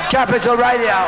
Capital Radio.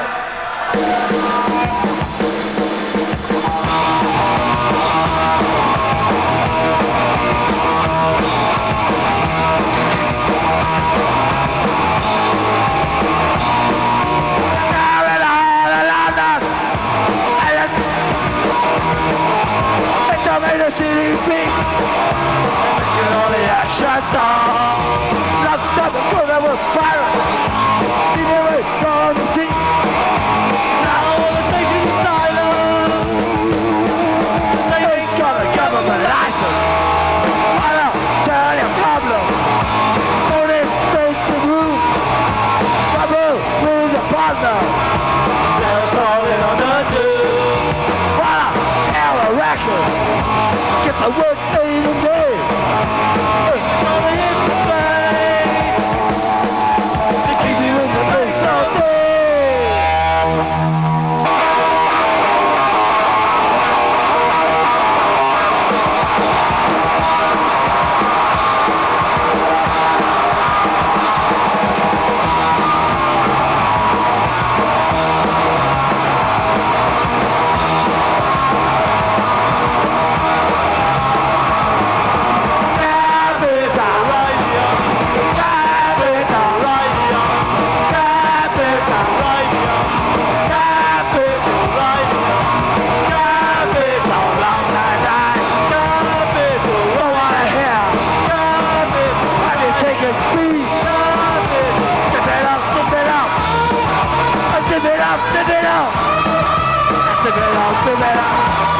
CDP, you know the action star. Locked up and good, I was pirate. You never gone to see. Now all the stations are silent. They ain't got a government license. I don't tell you problem. Only makes the room. Trouble with the partner. That's all they don't do. What a hell of a record. Get the work made in day. It's only in the play. They keep you in the place all day. Step it up.